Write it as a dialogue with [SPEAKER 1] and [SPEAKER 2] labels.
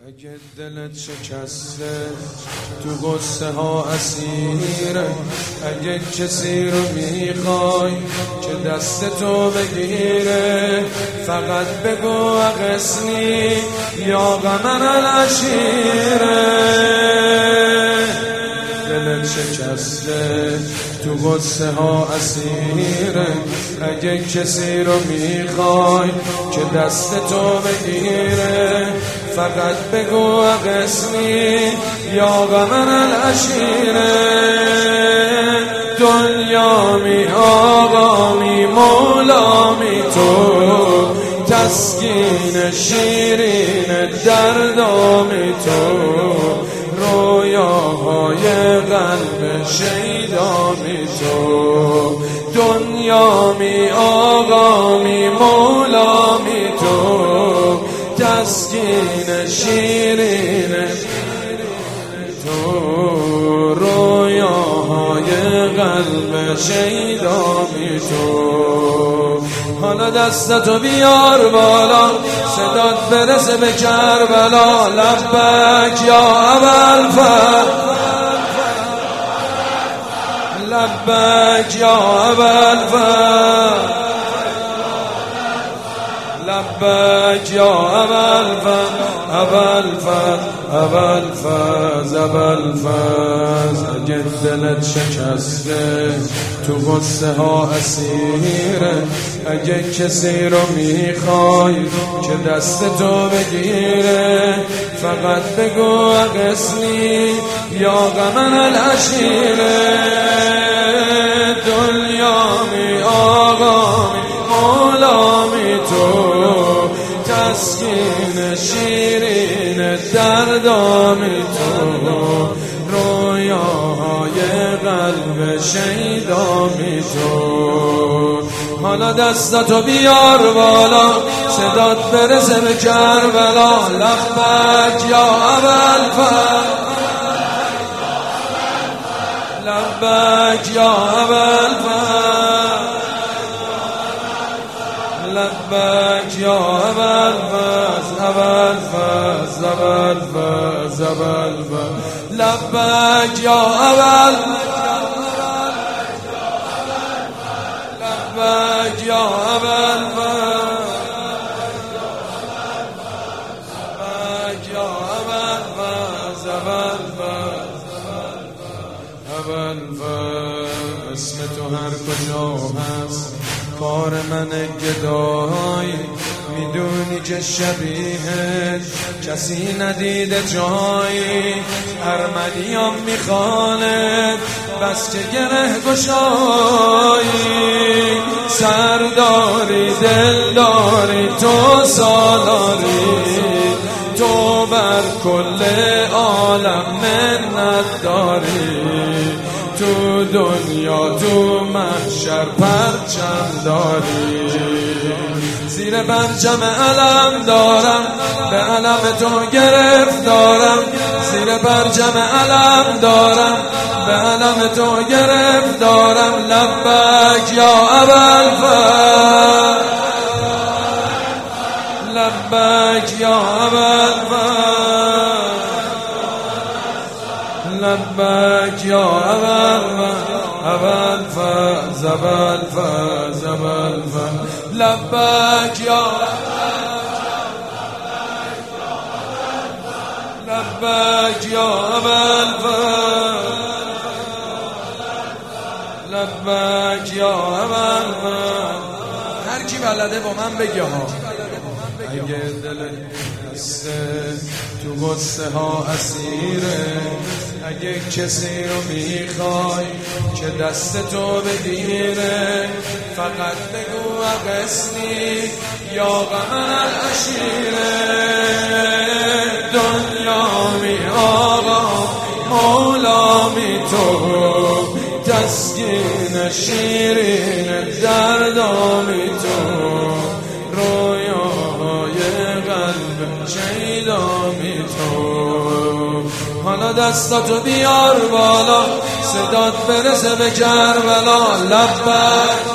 [SPEAKER 1] اگه دلت شکسته تو غصه ها اسیره، اگه کسی رو میخوای که دست تو بگیره، فقط بگو اغثنی یا قمر العشیره. دلت شکسته تو غصه ها اسیره، اگه کسی رو میخوای که دست تو بگیره، فقط بگو اغثنی یا قمر العشیره. دنیا می آقا می مولا می تو، تسکین شیرین دردامی تو، رویاهای قلب شیدامی تو. دنیا می آقا می مولا می تو، تسکین شیرین تو، رویاهای قلب شیدامی تو. حالا دستتو بیار بالا، صدات برسه به کربلا. لبک یا ابوالفضل، لبک یا ابوالفضل، لبک یا ابوالفضل، ابوالفضل، ابوالفضل، ابوالفضل. اگه دلت شکسته تو غصه ها اسیره، اگه کسی رو میخوای که دست تو بگیره، فقط بگو اغثنی یا قمر العشیره. دنیا می آقا می مولا می تو، تسکین شیرین دردامی تو، رویاهای قلب شیدامی تو. حالا دستتو بیار بالا، صدات برسه به کربلا. لبک یا ابوالفضل، لبک یا ابوالفضل، لبک یا ابوالفضل، ابوالفضل، ابوالفضل، ابوالفضل. لبک یا ابوالفضل، لبک یا ابوالفضل، لبک یا ابوالفضل، ابوالفضل. اسم تو هر کجا هست کار من گدای، میدونی که شبیه کسی ندیده جایی. ارمنیام میخوانه بس که گره گشایی، سرداری دلداری تو سالاری، تو بر کل عالم منت داری. تو دنیا تو محشر پرچم داری، زیر پرچم علم دارم، به علم تو گرفتارم. زیر پرچم علم دارم، به علم تو گرفتارم. لبک یا ابوالفضل، لبک یا ابوالفضل، لبک یا ابوالفضل، ابوالفضل، ابوالفضل، ابوالفضل. لبک یا لبک یا ابوالفضل، لبک یا ابوالفضل. هر کی بلده با من بگه ها. اگه دلت دسته تو غصه ها اسیره، اگه کسی رو میخوای که دست تو بگیره، فقط بگو اغثنی یا قمر العشیره. دنیا می آقا مولا می تو، تسکین شیرین دردامی تو، رویاهای قلب شیدامی تو. حالا دستاتو بیار بالا، صدات برسه به کربلا. لبک